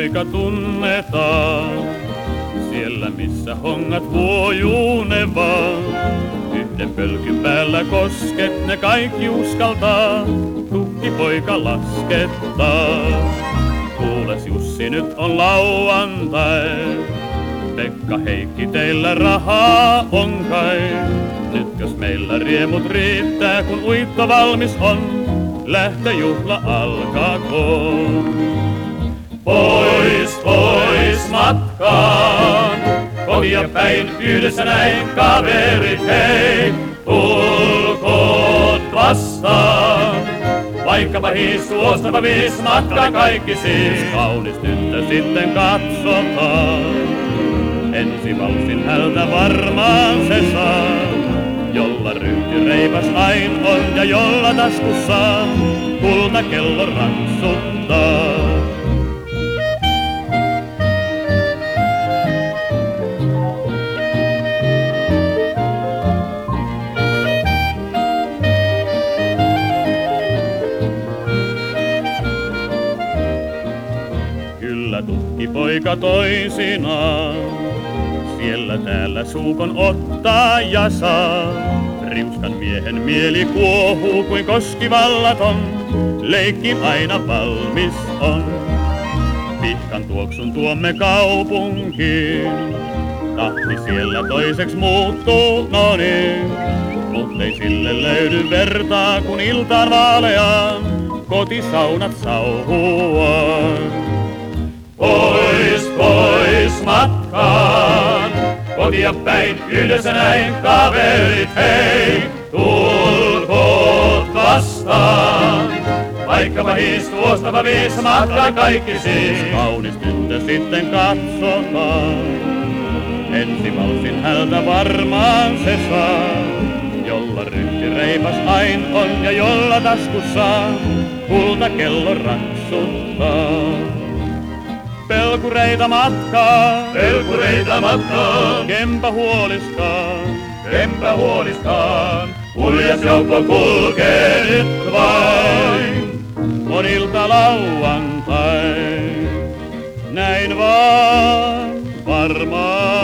poika tunnetaan. Siellä missä hongat huojuunevaa, yhden pölkyn päällä kosket ne kaikki uskaltaa, tukkipoika laskettaa. Kuules Jussi, nyt on lauantai, Pekka, Heikki, teillä rahaa on kai. Nytkös meillä riemut riittää, kun uitto valmis on, lähtöjuhla alkakoon. Pois, pois matkaan, kotia päin yhdessä näin kaverit hei, tulkoot vastaan. Vaikkapa hiissuostapa viis matkaan kaikki siis, kaunis tyttö sitten katsotaan. Ensi valsin hältä varmaan se saa, jolla ryhti reipas ain on ja jolla taskussaan kultakello raksuttaa. Kyllä tukkipoika toisinaan, siellä täällä suukon ottaa ja saa. Riuskan miehen mieli kuohuu kuin koskivallaton, leikki aina valmis on. Pihkan tuoksun tuomme kaupunkiin, tahti siellä toiseksi muuttuu, no niin. Mut ei sille löydy vertaa, kun iltaan vaaleaan kotisaunat sauhuaan. Pois, pois matkaan, kotia päin yhdessä näin kaverit hei, tulkoot vastaan. Vaikkapa hiistuostapa viis matkaan kaikki siis, kaunis tyttö sitten katsotaan. Ensi valsin hältä varmaan se saa, jolla ryhti reipas ain on ja jolla taskussaan kultakello raksuttaa. Pelkureita matkaa, kempä huoliskaan, uljas joukko kulkee nyt vain. On ilta lauantai, näin vaan varmaan.